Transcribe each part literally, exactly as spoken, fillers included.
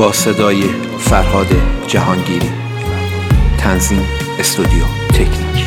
با صدای فرهاد جهانگیری. تنظیم استودیو تکنیک.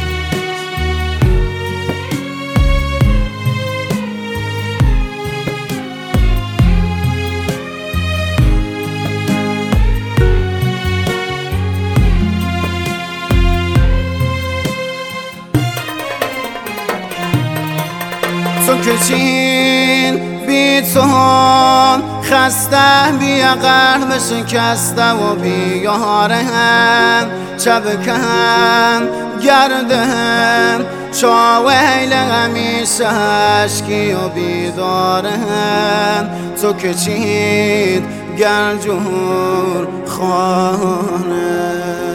تو که چین بی تو هم خسته بی قلب شکسته و بیاره هم چبکه هم گرده هم چاویل همیشه عشقی و بیداره هم تو که چین گرجور خانه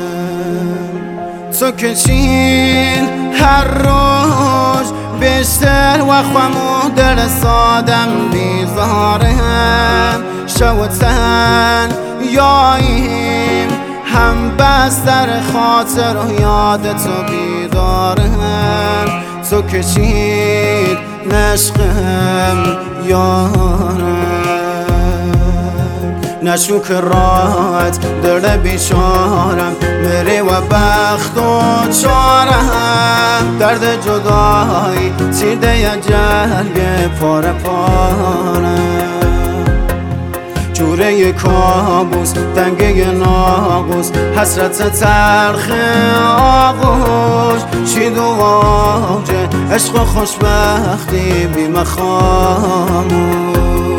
تو که چین هر روز بیشتر و خمو در سادم بیزاره هم شوتن یاییم هم بستر خاطر و یاد تو بیداره هم تو که چید نشقم یارم نشو که راحت در بیچارم میری و بخت و چارم درد جدایی چیده یا جرگ پاره پاره جوره کابوس دنگه ناقوس حسرت تلخ آغوش شید و واجه عشق و خوشبختی بی مخاموش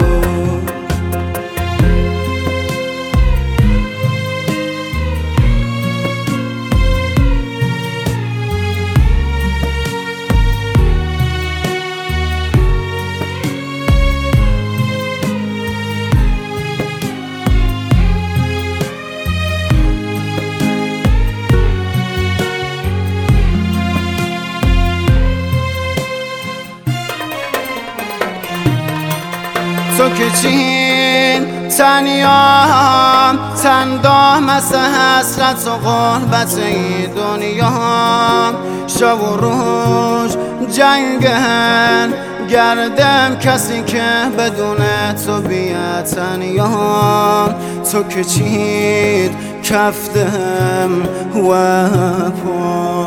تو که چین تنیام تندام از حسرت و غربت ای دنیام شب و روز جنگن گردم کسی که بدون تو بیا تنیام تو که چین کفتم و پا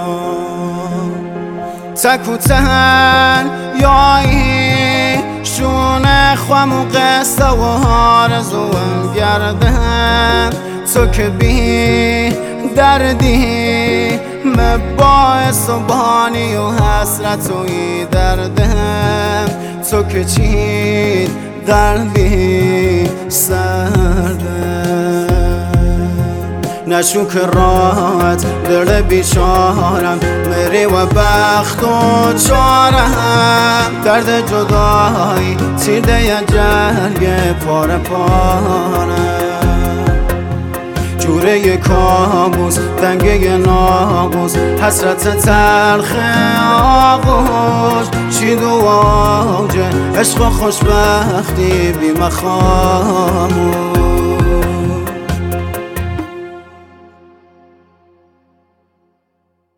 تکو تن یایی شونه خوام و قصه و آرزوم گردم تو که بی دردی مباعث و بانی و حسرت و ای دردم تو که چید قلبی سردم نشو که راحت در بیچارم میری و بخت و چارم درد جدایی چیده یا جرگ پاره پاره جوره کابوس دنگه ناقوس حسرت تلخ آغوش شید و واجه عشق و خوشبختی بی مخاموش